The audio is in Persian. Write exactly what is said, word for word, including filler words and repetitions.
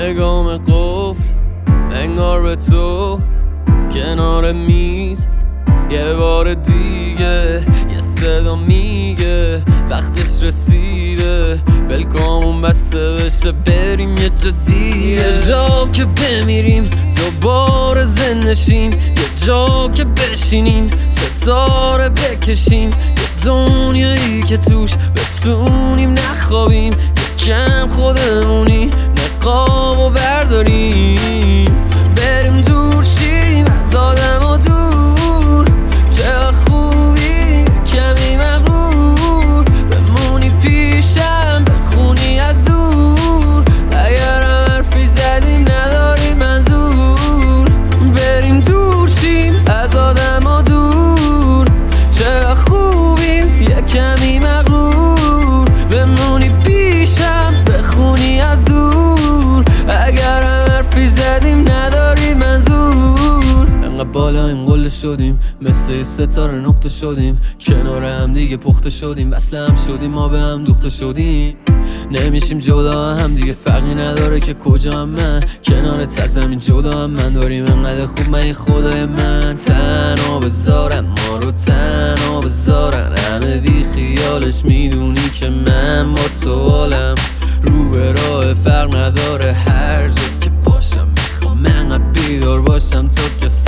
نگام قفل انگار به تو کنار میز یه بار دیگه یه صدا میگه وقتش رسیده ولکامون بسته بشه بریم یه جا دیگه یه جا که بمیریم دوباره زندشیم یه جا که بشینیم ستاره بکشیم یه دنیایی که توش بتونیم نخوابیم یکم خودمونی نقابو برداریم بریم دور شیم از آدم و دور چه خوبی کمی مغرور بمونی پیشم بخونی از دور اگرم حرفی زدیم نداری منظور بریم دور شیم از آدم و دور چه خوبیم یه کمی مغرور بمونی پیشم بخونی از دور اگرم حرفی زدیم نداری منظور انقدر بالا این قله شدیم مثل ستاره نقطه شدیم کنار هم دیگه پخته شدیم وصل هم شدیم ما به هم دوخته شدیم نمیشیم جدا هم دیگه فرقی نداره که کجا هم من کنار زمین جدا هم من داریم انقدر خوب من این خدای من تنها بذارن ما رو تنها بذارن همه بی خیالش میدونی که من با تو حالم رو به راه فرق نداره هر جا که باشم میخوام انقدر بیدار باشم تا که